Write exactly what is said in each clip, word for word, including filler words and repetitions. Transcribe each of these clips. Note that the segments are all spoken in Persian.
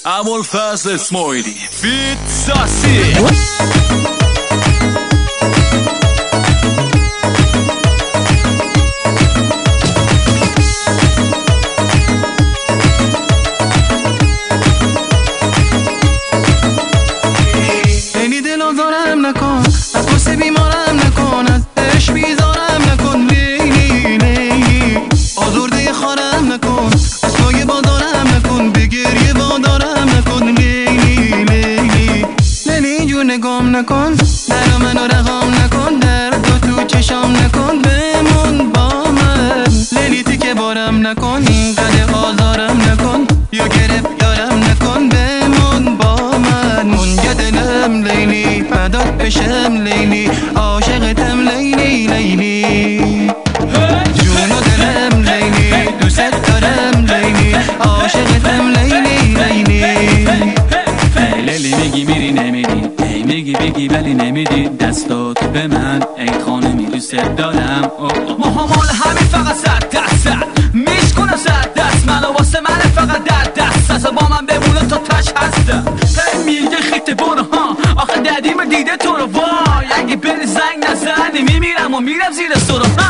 ابوالفضل اسماعیلی فیت ساسی. خیلی دل آزارم نکن، از قصه بیمارم نکن، از عشق بیزارم نکن، لیلی لیلی آزرده خارم نکن، از پای بازارم نکن، به گریه وادارم نکن، لیلی لیلی لیلی جور نگام نکن، در منو رقام نکن، در دو تو چشام نکن، بمون با من لیلی تیکه بارم نکن، اینقدر آزارم نکن یا گرفتارم نکن، بمون با من منجا دلم لیلی فدات بشم لیلی عاشقتم لیلی لیلی جون و دلم لیلی دوست دارم لیلی عاشقتم لیلی لیلی لیلی میگی میری نمیری، ای میگی بگی ولی نمیدی دستاتو به من، ای خانمی دوست دارم. محمال همین فقط صد درصد میشکنم صد دست منو واسه من فقط در دست اصلا با من بمونه تا تش هستم. هی میگه خیته برو ها آخه ددیم دیده تو رو وای، اگه بری زنگ نزنی میمیرم و میرم زیر سرو ها.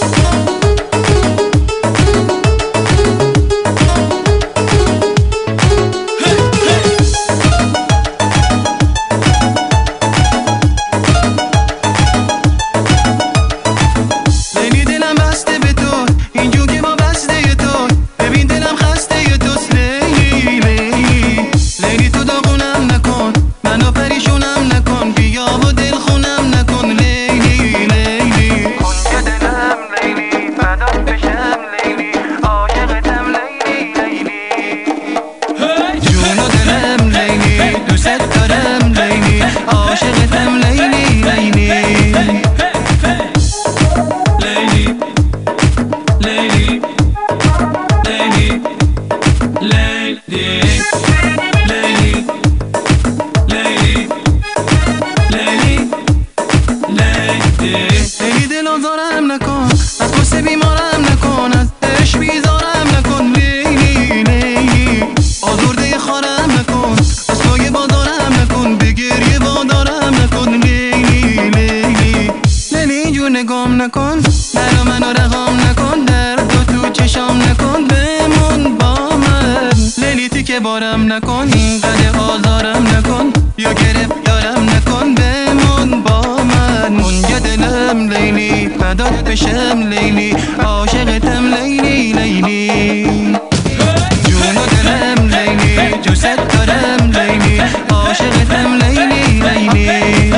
خیلی دل آزارم نکن، از قصه بیمارم نکن، از عشق بیزارم نکن، لیلی لیلی آزرده خارم نکن، از پای بازارم نکن، به گریه وادارم نکن، لیلی لیلی لیلی جور نگام نکن، در منو رقام نکن، در دو تو چشام نکن، بمون با من لیلی تیکه بارم نکن، اینقدر آزارم نکن یا گرفتارم نکن، بمون با من منجا دلم لیلی فدات بشم لیلی عاشقتم لیلی لیلی جون و دلم لیلی دوست دارم لیلی عاشقتم لیلی لیلی.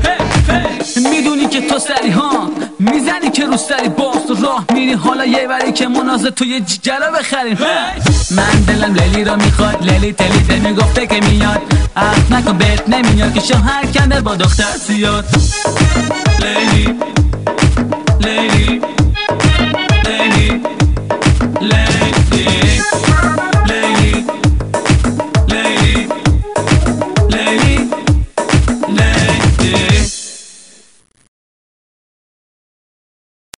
میدونی که تو سری ها میزنی که رو سری باز تو راه میری، حالا یه وری که منازه تو یه جیگرا بخریم. من دلم لیلی رو میخواد، لیلی تلی دل میگفته که میاد، عقل نکن بهت نمیاد که شوهر کنده با دختر زیاد. لیلی لیلی